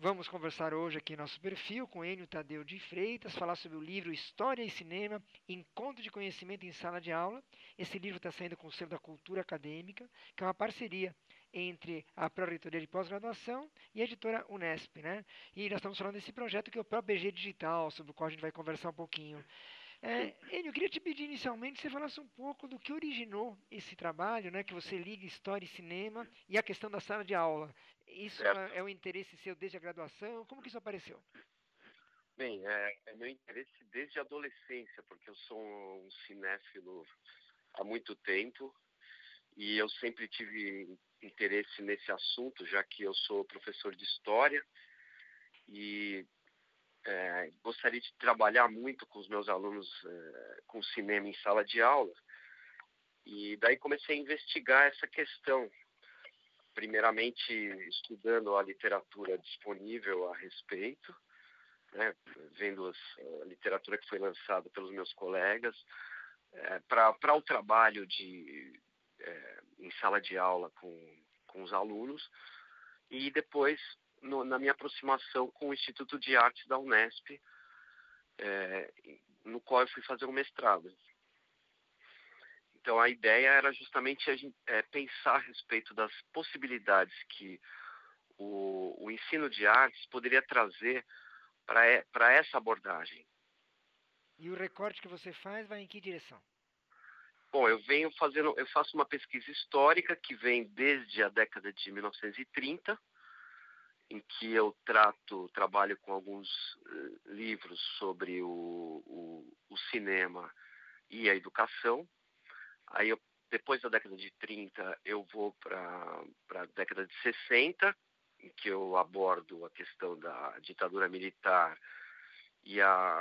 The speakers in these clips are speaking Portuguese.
Vamos conversar hoje aqui no nosso perfil com Enio Tadeu de Freitas, falar sobre o livro História e Cinema, Encontro de Conhecimento em Sala de Aula. Esse livro está saindo com o selo da Cultura Acadêmica, que é uma parceria entre a Pró-Reitoria de Pós-Graduação e a editora Unesp, né? E nós estamos falando desse projeto que é o próprio BG Digital, sobre o qual a gente vai conversar um pouquinho. Sim. Enio, eu queria te pedir inicialmente que você falasse um pouco do que originou esse trabalho, né, que você liga história e cinema e a questão da sala de aula. Isso é Certo. um interesse seu desde a graduação? Como que isso apareceu? Bem, é meu interesse desde a adolescência, porque eu sou um cinéfilo há muito tempo e eu sempre tive interesse nesse assunto, já que eu sou professor de história e gostaria de trabalhar muito com os meus alunos com cinema em sala de aula. E daí comecei a investigar essa questão, primeiramente estudando a literatura disponível a respeito, né, vendo a literatura que foi lançada pelos meus colegas, para o trabalho em sala de aula com os alunos, e depois na minha aproximação com o Instituto de Artes da Unesp, é, no qual eu fui fazer um mestrado. Então a ideia era justamente pensar a respeito das possibilidades que o ensino de artes poderia trazer para essa abordagem. E o recorte que você faz vai em que direção? Bom, eu faço uma pesquisa histórica que vem desde a década de 1930, em que eu trabalho com alguns livros sobre o cinema e a educação. Aí, depois da década de 30, eu vou para a década de 60, em que eu abordo a questão da ditadura militar e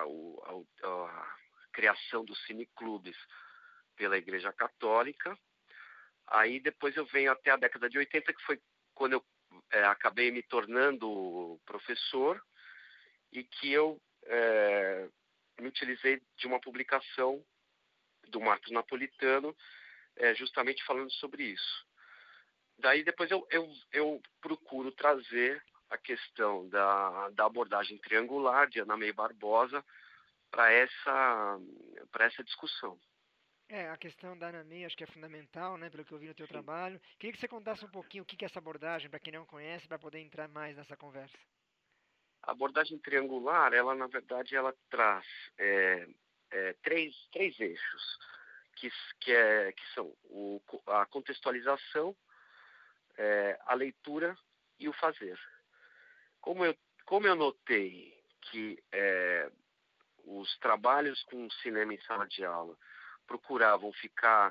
a criação dos cineclubes pela Igreja Católica. Aí depois eu venho até a década de 80, que foi quando eu acabei me tornando professor e que eu me utilizei de uma publicação do Marcos Napolitano, justamente falando sobre isso. Daí depois eu procuro trazer a questão da abordagem triangular de Ana May Barbosa para essa discussão. A questão da anamia acho que é fundamental, né, pelo que eu vi no teu Sim. trabalho. Queria que você contasse um pouquinho o que é essa abordagem, para quem não conhece, para poder entrar mais nessa conversa. A abordagem triangular, ela na verdade, ela traz três eixos, que são a contextualização, a leitura e o fazer. Como eu, como eu notei que os trabalhos com cinema em sala de aula procuravam ficar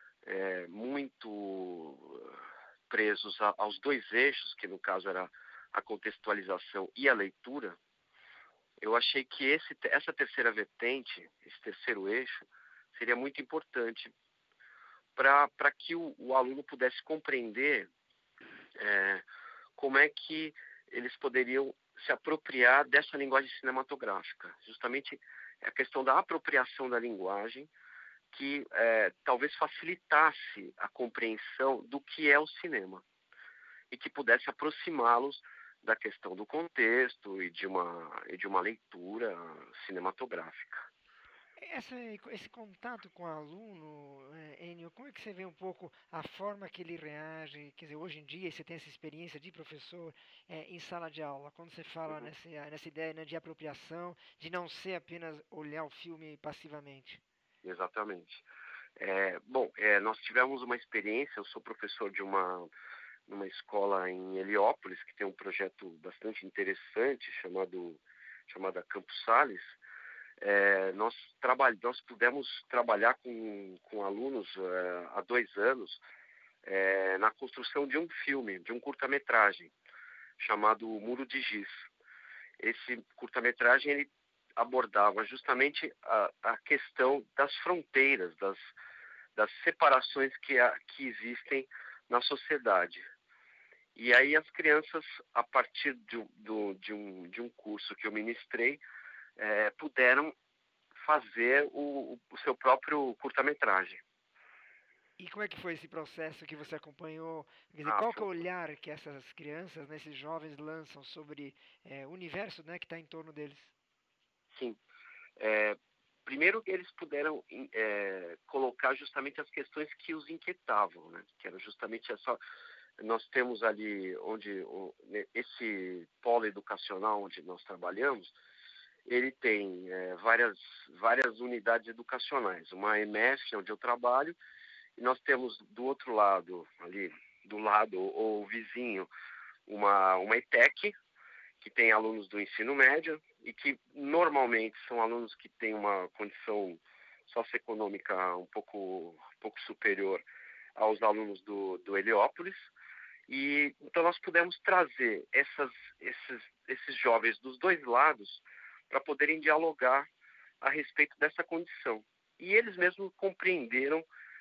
muito presos aos dois eixos, que no caso era a contextualização e a leitura, eu achei que essa terceira vertente, esse terceiro eixo, seria muito importante para que o aluno pudesse compreender como é que eles poderiam se apropriar dessa linguagem cinematográfica. Justamente a questão da apropriação da linguagem que talvez facilitasse a compreensão do que é o cinema e que pudesse aproximá-los da questão do contexto e de uma leitura cinematográfica. Esse contato com o aluno, Enio, como é que você vê um pouco a forma que ele reage? Quer dizer, hoje em dia você tem essa experiência de professor em sala de aula, quando você fala Uhum, nessa ideia, né, de apropriação, de não ser apenas olhar o filme passivamente. exatamente. Bom, nós tivemos uma experiência, eu sou professor numa escola em Heliópolis, que tem um projeto bastante interessante chamada Campus Sales. Nós pudemos trabalhar com alunos há 2 anos na construção de um filme, de um curta-metragem, chamado Muro de Giz. Esse curta-metragem ele abordava justamente a questão das fronteiras, das separações que existem na sociedade. E aí as crianças, a partir de um curso que eu ministrei, puderam fazer o seu próprio curta-metragem. E como é que foi esse processo que você acompanhou? Quer dizer, Ah, qual que é foi, o olhar que essas crianças, né, esses jovens lançam sobre o universo, né, que está em torno deles? sim. É, primeiro, eles puderam colocar justamente as questões que os inquietavam, né? Que era justamente essa. Nós temos ali esse polo educacional onde nós trabalhamos, ele tem várias unidades educacionais. Uma EMF, onde eu trabalho, e nós temos do outro lado, ali do lado ou vizinho, uma ETEC, que tem alunos do ensino médio e que normalmente são alunos que têm uma condição socioeconômica um pouco superior aos alunos do Heliópolis. E então nós pudemos trazer esses jovens dos dois lados para poderem dialogar a respeito dessa condição. E eles mesmos compreenderam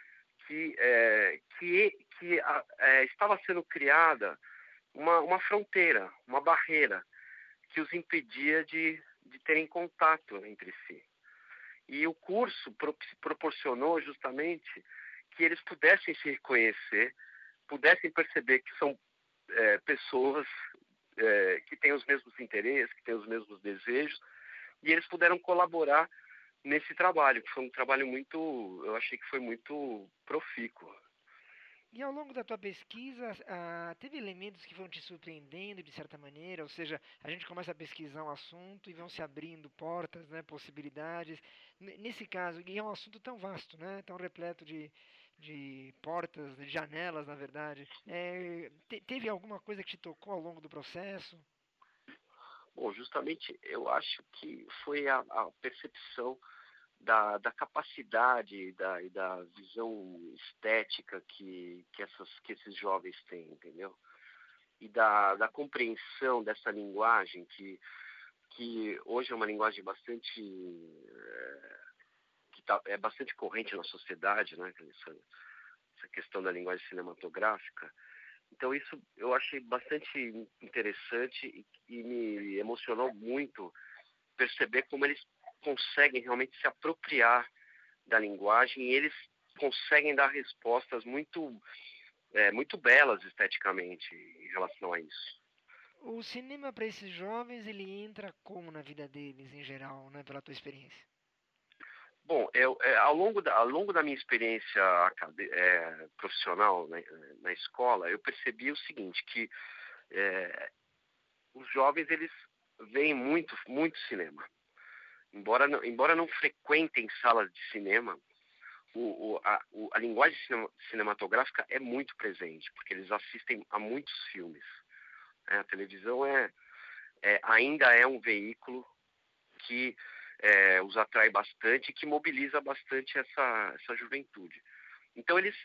que estava sendo criada uma fronteira, uma barreira que os impedia de terem contato entre si. E o curso proporcionou justamente que eles pudessem se reconhecer, pudessem perceber que são pessoas que têm os mesmos interesses, que têm os mesmos desejos, e eles puderam colaborar nesse trabalho, que foi um trabalho eu achei que foi muito profícuo. E ao longo da tua pesquisa, teve elementos que vão te surpreendendo de certa maneira? Ou seja, a gente começa a pesquisar um assunto e vão se abrindo portas, né, possibilidades. Nesse caso, e é um assunto tão vasto, né, tão repleto de portas, de janelas, na verdade. Teve alguma coisa que te tocou ao longo do processo? Bom, justamente eu acho que foi a percepção da capacidade e da visão estética que esses jovens têm, entendeu? E da compreensão dessa linguagem que hoje é uma linguagem é bastante corrente na sociedade, né? Essa questão da linguagem cinematográfica. Então isso eu achei bastante interessante e me emocionou muito perceber como eles conseguem realmente se apropriar da linguagem e eles conseguem dar respostas muito belas esteticamente em relação a isso. O cinema para esses jovens, ele entra como na vida deles em geral, né, pela tua experiência? Bom, ao longo da minha experiência profissional, né, na escola, eu percebi o seguinte, que é, os jovens eles veem muito cinema. Embora não frequentem salas de cinema, a linguagem cinematográfica é muito presente, porque eles assistem a muitos filmes. A televisão ainda é um veículo que os atrai bastante e que mobiliza bastante essa juventude. Então eles,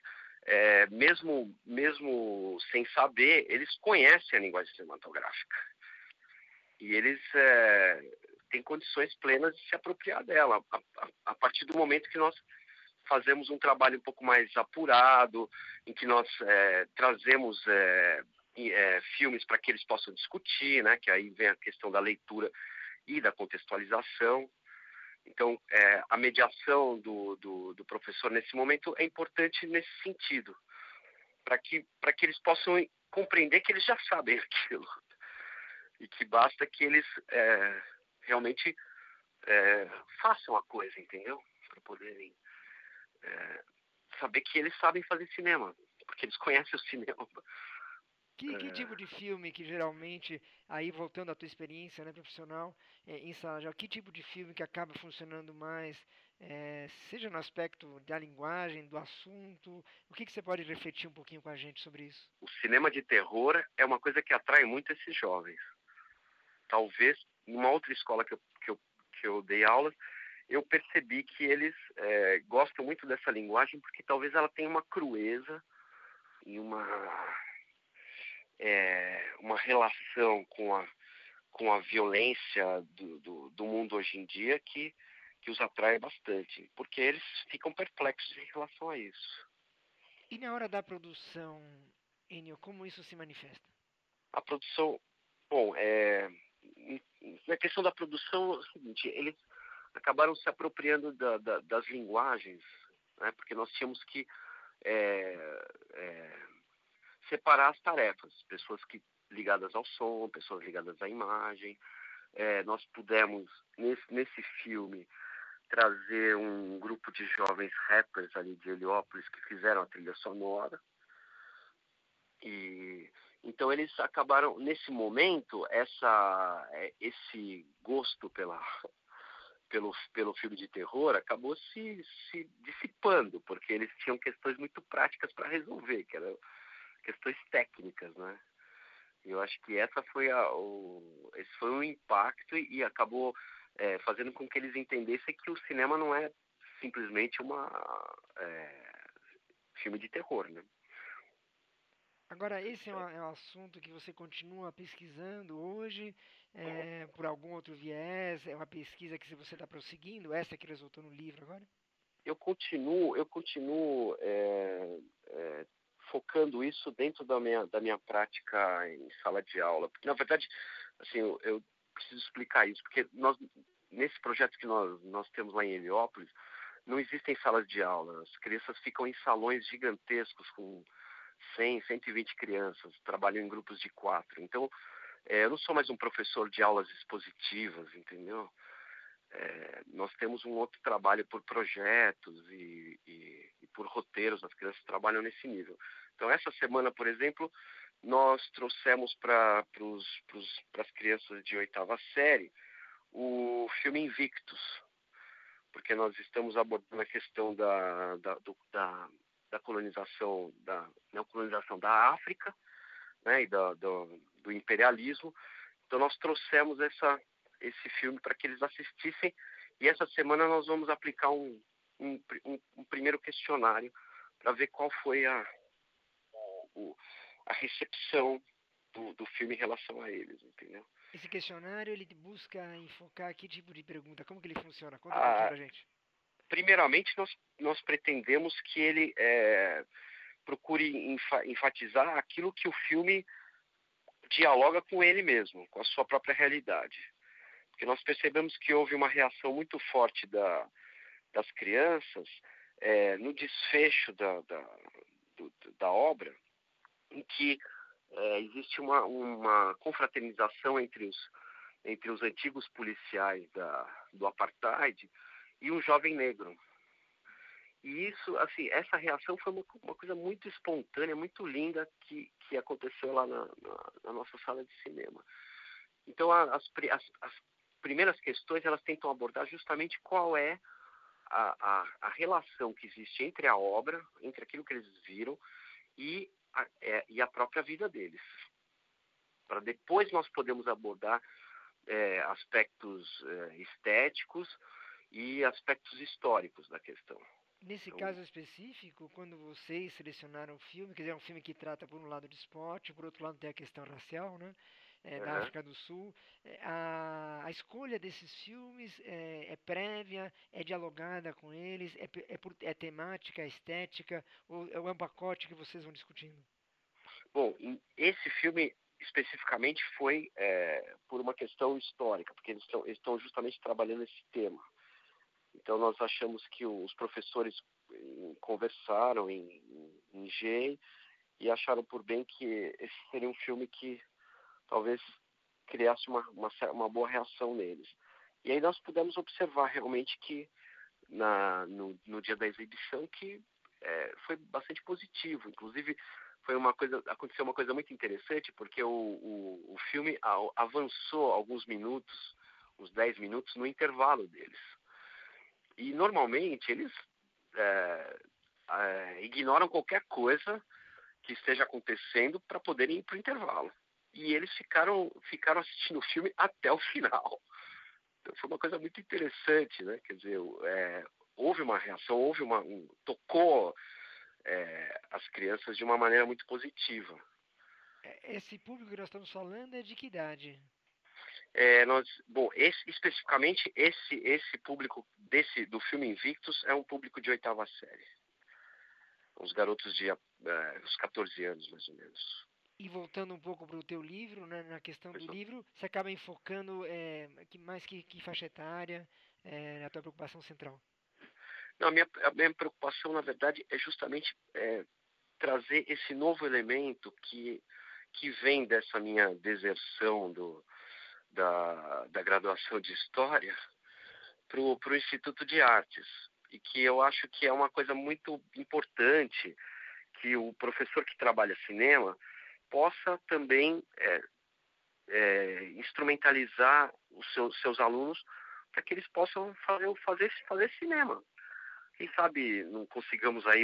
mesmo sem saber, eles conhecem a linguagem cinematográfica e eles têm condições plenas de se apropriar dela a partir do momento que nós fazemos um trabalho um pouco mais apurado, em que nós trazemos filmes para que eles possam discutir, né? Que aí vem a questão da leitura e da contextualização. Então, a mediação do professor nesse momento é importante nesse sentido, para que eles possam compreender que eles já sabem aquilo e que basta que eles realmente façam a coisa, entendeu? Para poderem saber que eles sabem fazer cinema, porque eles conhecem o cinema. Que tipo de filme que geralmente, aí voltando à tua experiência, né, profissional, em sala de aula, que tipo de filme que acaba funcionando mais, seja no aspecto da linguagem, do assunto, o que você pode refletir um pouquinho com a gente sobre isso? O cinema de terror é uma coisa que atrai muito esses jovens. Talvez, em uma outra escola que eu dei aula, eu percebi que eles gostam muito dessa linguagem porque talvez ela tenha uma crueza e uma relação com a violência do mundo hoje em dia que os atrai bastante, porque eles ficam perplexos em relação a isso. E na hora da produção, Enio, como isso se manifesta? A produção, bom, na questão da produção é o seguinte, eles acabaram se apropriando das linguagens, né, porque nós tínhamos que é, é, separar as tarefas, pessoas que ligadas ao som, pessoas ligadas à imagem. Nós pudemos, nesse filme, trazer um grupo de jovens rappers ali de Heliópolis que fizeram a trilha sonora. E então eles acabaram, nesse momento, esse gosto pelo filme de terror acabou se dissipando, porque eles tinham questões muito práticas para resolver, que eram questões técnicas, né? E eu acho que esse foi um impacto e acabou fazendo com que eles entendessem que o cinema não é simplesmente filme de terror, né? Agora, esse é um assunto que você continua pesquisando hoje, por algum outro viés? É uma pesquisa que você está prosseguindo, essa que resultou no livro agora? Eu continuo focando isso dentro da minha prática em sala de aula. Porque, na verdade, assim, eu preciso explicar isso, porque nesse projeto que nós temos lá em Heliópolis, não existem salas de aula. As crianças ficam em salões gigantescos com 100, 120 crianças, trabalham em grupos de 4. Então, eu não sou mais um professor de aulas expositivas, entendeu? Nós temos um outro trabalho por projetos e por roteiros, as crianças trabalham nesse nível. Então, essa semana, por exemplo, nós trouxemos para as crianças de 8ª série o filme Invictus, porque nós estamos abordando a questão da colonização, da neocolonização da África, né, e do imperialismo. Então nós trouxemos esse filme para que eles assistissem, e essa semana nós vamos aplicar um primeiro questionário para ver qual foi a recepção do filme em relação a eles, entendeu? Esse questionário, ele busca enfocar que tipo de pergunta? Como que ele funciona? Conta um pouquinho Ah, pra gente. primeiramente, nós pretendemos que ele procure enfatizar aquilo que o filme dialoga com ele mesmo, com a sua própria realidade. Porque nós percebemos que houve uma reação muito forte das crianças no desfecho da obra, em que existe uma confraternização entre os antigos policiais do apartheid e um jovem negro. E isso, assim, essa reação foi uma coisa muito espontânea, muito linda que aconteceu lá na nossa sala de cinema. Então, as primeiras questões, elas tentam abordar justamente qual é a relação que existe entre a obra, entre aquilo que eles viram e a própria vida deles. Para depois nós podemos abordar aspectos estéticos e aspectos históricos da questão. Nesse Então, caso específico, quando vocês selecionaram o filme, quer dizer, é um filme que trata por um lado de esporte, por outro lado tem a questão racial, né? Da uhum. África do Sul. A escolha desses filmes é prévia, é dialogada com eles, é temática, é estética, ou é um pacote que vocês vão discutindo? Bom, esse filme especificamente foi por uma questão histórica, porque eles estão justamente trabalhando esse tema. Então nós achamos que os professores conversaram em GEM e acharam por bem que esse seria um filme que talvez criasse uma boa reação neles. E aí nós pudemos observar realmente que no dia da exibição que foi bastante positivo. Inclusive aconteceu uma coisa muito interessante, porque o filme avançou alguns minutos, uns 10 minutos, no intervalo deles. E normalmente eles ignoram qualquer coisa que esteja acontecendo para poderem ir para o intervalo. E eles ficaram assistindo o filme até o final. Então foi uma coisa muito interessante, né? Quer dizer, houve uma reação, tocou as crianças de uma maneira muito positiva. Esse público que nós estamos falando é de que idade? Especificamente esse público do filme Invictus é um público de 8ª série. Os garotos de uns 14 anos, mais ou menos. E voltando um pouco para o teu livro, né, na questão do livro, você acaba enfocando mais que faixa etária, na tua preocupação central? Não, a minha preocupação, na verdade, é justamente trazer esse novo elemento que vem dessa minha deserção da graduação de História para o Instituto de Artes. E que eu acho que é uma coisa muito importante que o professor que trabalha cinema possa também instrumentalizar os seus alunos para que eles possam fazer cinema. Quem sabe não consigamos aí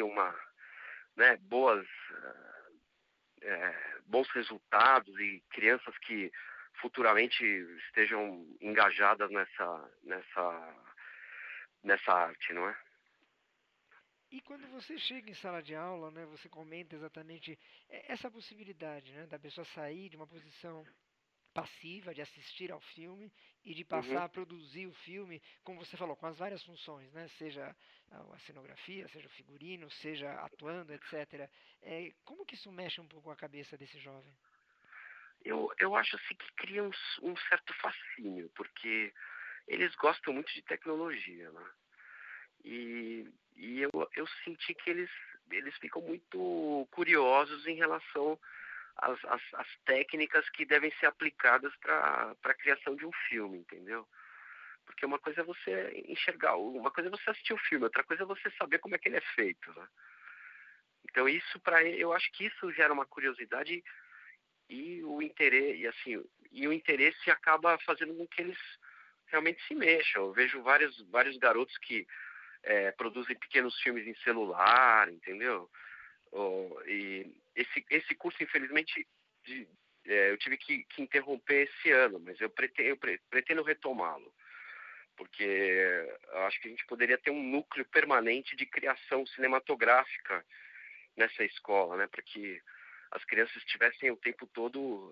bons resultados e crianças que futuramente estejam engajadas nessa arte, não é? E quando você chega em sala de aula, né, você comenta exatamente essa possibilidade, né, da pessoa sair de uma posição passiva, de assistir ao filme e de Uhum. passar a produzir o filme, como você falou, com as várias funções, né, seja a cenografia, seja o figurino, seja atuando, etc. Como que isso mexe um pouco a cabeça desse jovem? Eu acho assim que cria um certo fascínio, porque eles gostam muito de tecnologia, né? E eu senti que eles ficam muito curiosos em relação às técnicas que devem ser aplicadas para a criação de um filme, entendeu? Porque uma coisa é você enxergar, uma coisa é você assistir o filme, outra coisa é você saber como é que ele é feito, né? Então eu acho que isso gera uma curiosidade e o interesse, e o interesse acaba fazendo com que eles realmente se mexam. Eu vejo vários garotos que produzem pequenos filmes em celular, entendeu? E esse curso, infelizmente, eu tive que interromper esse ano, mas eu pretendo retomá-lo, porque eu acho que a gente poderia ter um núcleo permanente de criação cinematográfica nessa escola, né, para que as crianças estivessem o tempo todo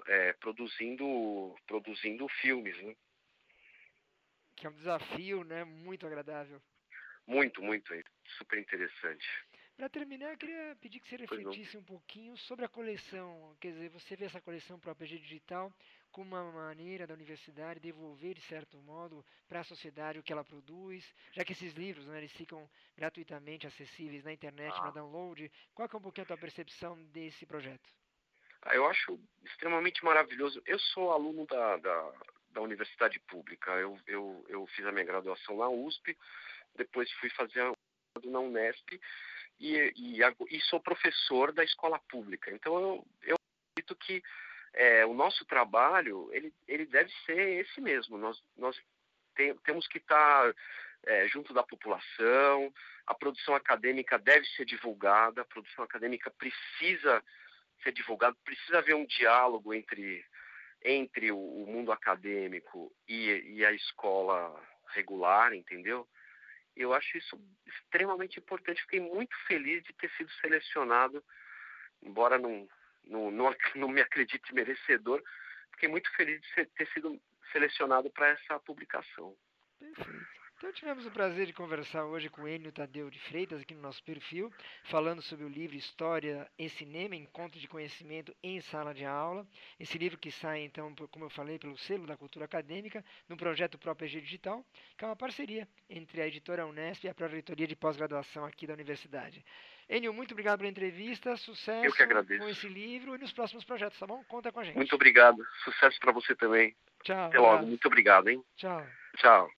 produzindo filmes, né? Que é um desafio, né, muito agradável. Muito, muito, super interessante. Para terminar, eu queria pedir que você Pois não. refletisse um pouquinho sobre a coleção. Quer dizer, você vê essa coleção para o APG Digital como uma maneira da universidade devolver, de certo modo, para a sociedade o que ela produz, já que esses livros, né, eles ficam gratuitamente acessíveis na internet para Ah, download. Qual que é um pouquinho a tua percepção desse projeto? eu acho extremamente maravilhoso. Eu sou aluno da universidade pública. Eu fiz a minha graduação na USP, depois fui fazer na Unesp e sou professor da escola pública. Então eu acredito que o nosso trabalho ele deve ser esse mesmo. Nós temos que estar junto da população. A produção acadêmica deve ser divulgada. A produção acadêmica precisa ser divulgada. Precisa haver um diálogo entre o mundo acadêmico e a escola regular, entendeu? Eu acho isso extremamente importante. Fiquei muito feliz de ter sido selecionado, embora não me acredite merecedor. Fiquei muito feliz de ter sido selecionado para essa publicação. Perfeito. Então tivemos o prazer de conversar hoje com Enio Tadeu de Freitas aqui no nosso perfil, falando sobre o livro História em Cinema, Encontro de Conhecimento em Sala de Aula. Esse livro que sai, então, como eu falei, pelo Selo da Cultura Acadêmica, no projeto próprio EG Digital, que é uma parceria entre a editora Unesp e a Pró-Reitoria de Pós-Graduação aqui da universidade. Enio, muito obrigado pela entrevista, Eu que sucesso com agradeço. esse livro e nos próximos projetos, tá bom? Conta com a Muito gente. obrigado. Sucesso para você também. Tchau, um Até logo. abraço. Muito obrigado, hein? Tchau. Tchau.